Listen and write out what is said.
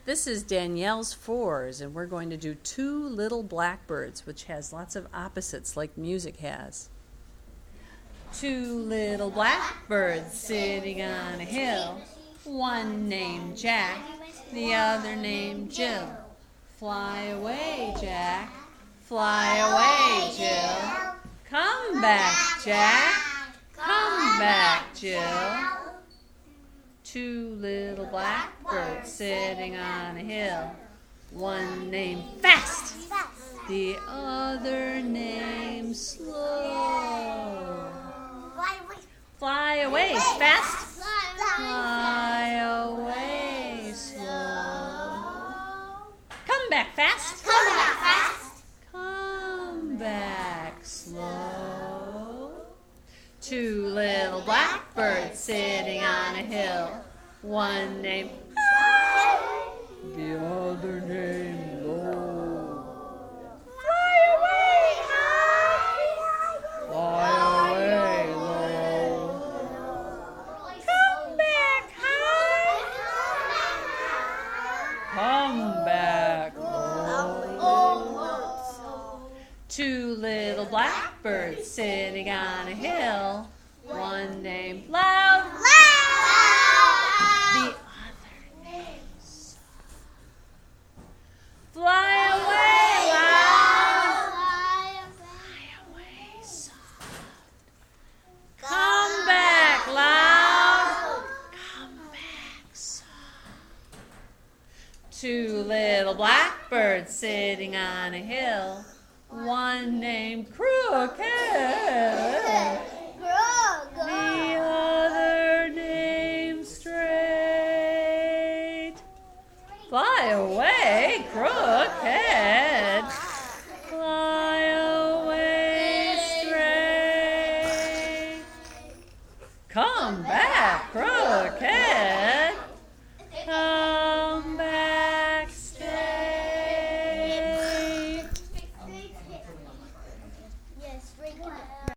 This is Danielle's fours, and we're going to do Two Little Blackbirds, which has lots of opposites like music has. Two little blackbirds sitting on a hill, one named Jack, the other named Jill. Fly away, Jack, fly away, Jill. Come back, Jack, come back, Jill. Two little blackbirds sitting on a hill, one named Fast, the other named Slow. Fly away, fast, fly away, slow. Come back fast, come back slow. Two little blackbirds sitting on a hill, one named High, the other named Low. Fly away high, fly away low. Come back high, come back low. Two little blackbirds sitting on a hill, one named Loud, the other named Soft. Fly away, Loud, fly away, Soft. Come back, Loud, come back, Soft. Two little blackbirds sitting on a hill, one named Crooked, the other named Straight. Fly away, Crooked, fly away, Straight. Come back, Crooked.